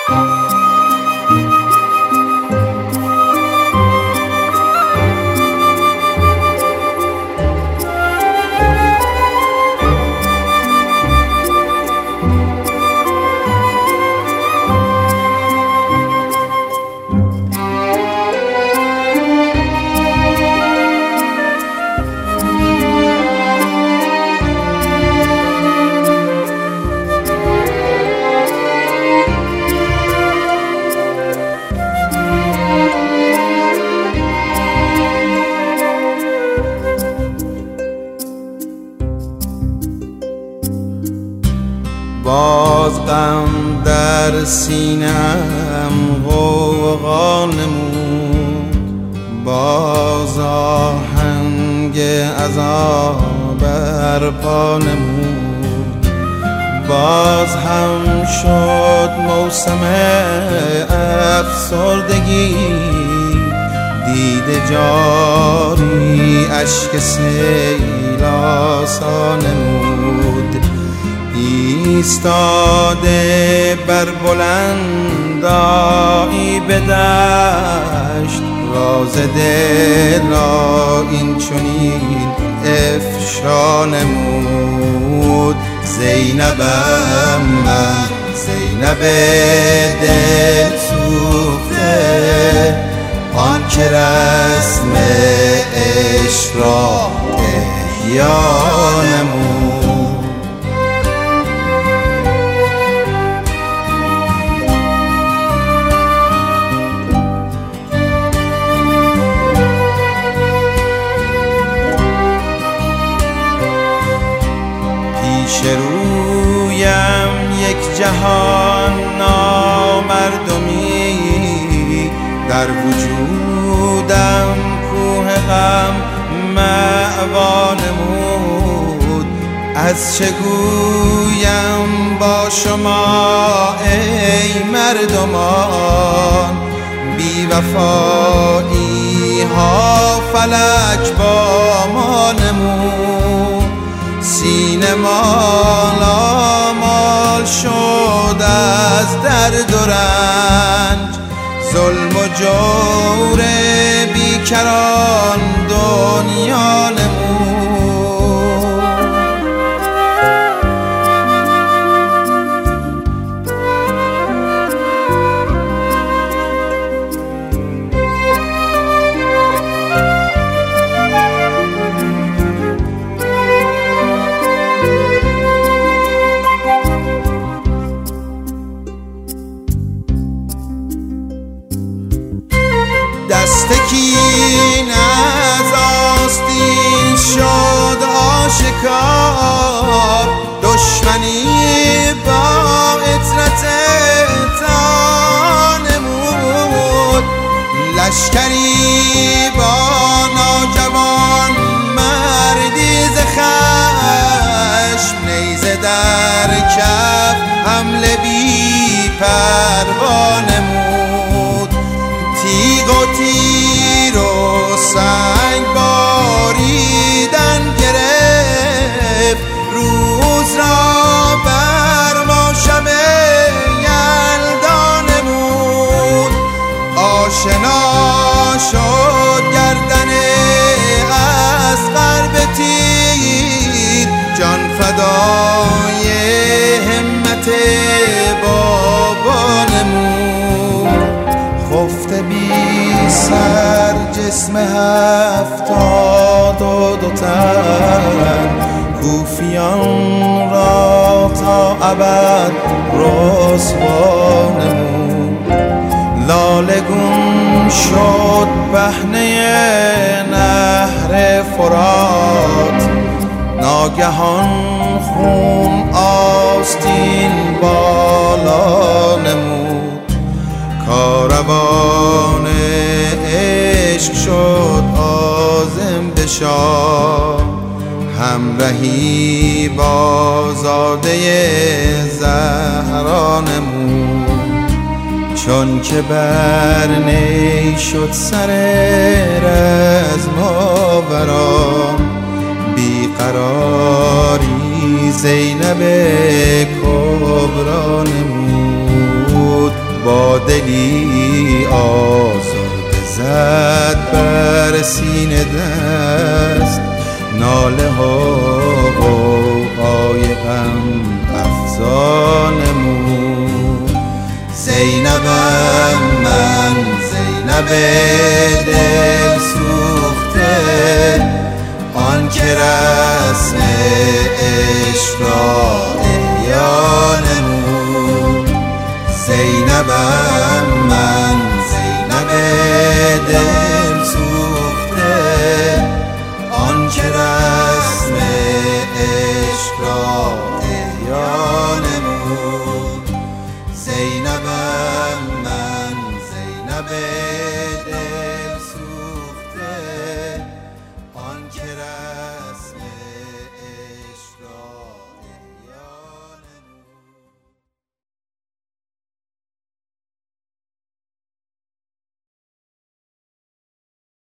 باز غم در سینه‌ام غوغا نمود، باز آهنگ عذاب برپا نمود. باز هم شد موسم افسردگی، دیده جاری اشک سیل آسا نمود. ایستاده بر بلندایی به دشت، راز دل را این چنین افشا نمود. زینبم من، زینب دل سوخته، آن که رسم عشق را احیا نمود. رویم یک جهان نامردمی، در وجودم کوه غم مأوا نمود. از چه گویم با شما ای مردمان، بی وفایی ها فلک با ما نمود. سینه مال شد از درد و رنج، ظلم و جور بیکران دنیا نمود. دستکین از آستین شد آشکار، دشمنی با عطرت تا نمود. لشکری با ناجوان مردی ز خشم، نیزه در کف حمله بی پروا نمود. تیغ و تیر و سنگ باریدن گرفت، روز را بر ما شب یلدا نمود. آشنا شد گردن اصغر به تیر، جان فدای همت بابا نمود. خفته بی سر جسم 72 تن، کوفیان را تا ابد رسوا نمود. لالگون شد پهنه نهر فرات، ناگهان خون آستین بالا نمود. کاروان عشق شد عازم به شاه، همراهی با زاده زهرا نمود. چون که بر نی شد سر رزم آوران، بیقراری زینب کبرا نمود. با دلی آزرده زد بر سینه دست، ناله ها و آی غم افزا نمود. زینبم من، زینب دل سوخته، آن که رسم عشق را احیا نمود. زینبم من، زینب دل